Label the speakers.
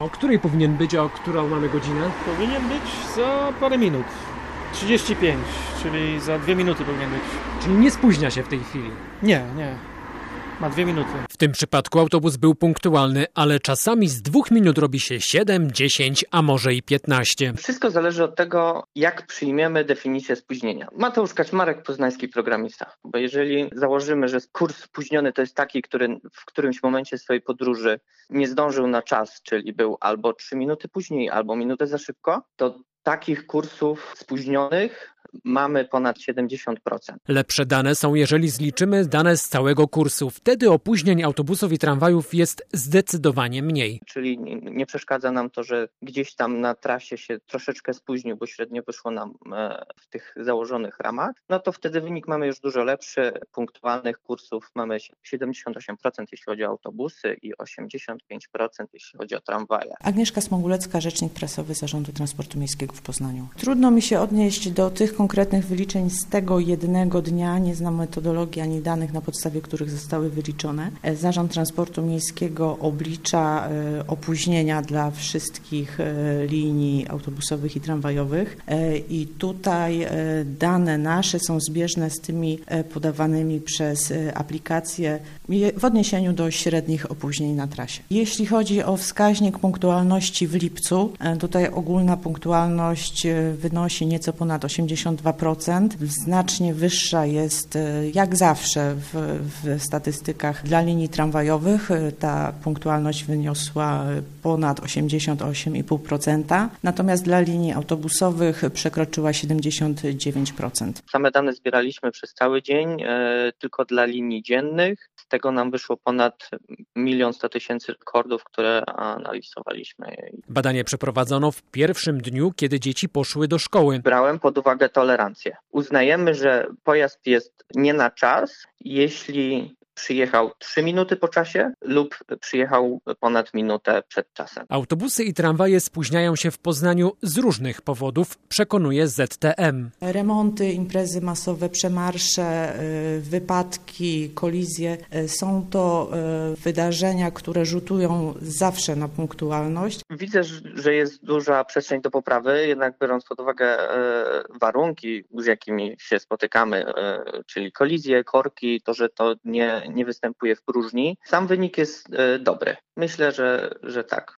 Speaker 1: O której powinien być, a o którą mamy godzinę?
Speaker 2: Powinien być za parę minut. 35, czyli za 2 minuty powinien być.
Speaker 1: Czyli nie spóźnia się w tej chwili.
Speaker 2: Nie. Ma 2 minuty.
Speaker 1: W tym przypadku autobus był punktualny, ale czasami z 2 minut robi się 7, 10, a może i 15.
Speaker 3: Wszystko zależy od tego, jak przyjmiemy definicję spóźnienia. Mateusz Kaczmarek, poznański programista. Bo jeżeli założymy, że kurs spóźniony to jest taki, który w którymś momencie swojej podróży nie zdążył na czas, czyli był albo 3 minuty później, albo minutę za szybko, to takich kursów spóźnionych mamy ponad 70%.
Speaker 1: Lepsze dane są, jeżeli zliczymy dane z całego kursu. Wtedy opóźnień autobusów i tramwajów jest zdecydowanie mniej.
Speaker 3: Czyli nie przeszkadza nam to, że gdzieś tam na trasie się troszeczkę spóźnił, bo średnio wyszło nam w tych założonych ramach, no to wtedy wynik mamy już dużo lepszy. Punktualnych kursów mamy 78%, jeśli chodzi o autobusy i 85%, jeśli chodzi o tramwaje.
Speaker 4: Agnieszka Smogulecka, rzecznik prasowy Zarządu Transportu Miejskiego w Poznaniu. Trudno mi się odnieść do tych konkretnych wyliczeń z tego jednego dnia. Nie znam metodologii ani danych, na podstawie których zostały wyliczone. Zarząd Transportu Miejskiego oblicza opóźnienia dla wszystkich linii autobusowych i tramwajowych i tutaj dane nasze są zbieżne z tymi podawanymi przez aplikację w odniesieniu do średnich opóźnień na trasie. Jeśli chodzi o wskaźnik punktualności w lipcu, tutaj ogólna punktualność wynosi nieco ponad 82%. Znacznie wyższa jest jak zawsze w statystykach dla linii tramwajowych. Ta punktualność wyniosła ponad 88,5%, natomiast dla linii autobusowych przekroczyła 79%.
Speaker 3: Same dane zbieraliśmy przez cały dzień, tylko dla linii dziennych. Z tego nam wyszło ponad 1 100 000 rekordów, które analizowaliśmy.
Speaker 1: Badanie przeprowadzono w pierwszym dniu, kiedy dzieci poszły do szkoły.
Speaker 3: Brałem pod uwagę tolerancję. Uznajemy, że pojazd jest nie na czas, jeśli przyjechał 3 minuty po czasie lub przyjechał ponad minutę przed czasem.
Speaker 1: Autobusy i tramwaje spóźniają się w Poznaniu z różnych powodów, przekonuje ZTM.
Speaker 4: Remonty, imprezy masowe, przemarsze, wypadki, kolizje są to wydarzenia, które rzutują zawsze na punktualność.
Speaker 3: Widzę, że jest duża przestrzeń do poprawy, jednak biorąc pod uwagę warunki, z jakimi się spotykamy, czyli kolizje, korki, to, że to nie występuje w próżni. Sam wynik jest dobry. Myślę, że tak.